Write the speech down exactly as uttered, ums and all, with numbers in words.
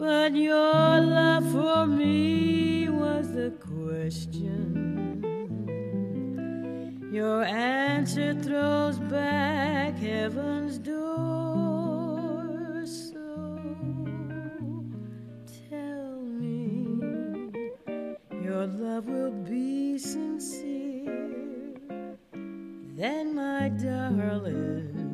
But your love for me was the question. Your answer throws back heaven's door. So tell me your love will be sincere, then my darling,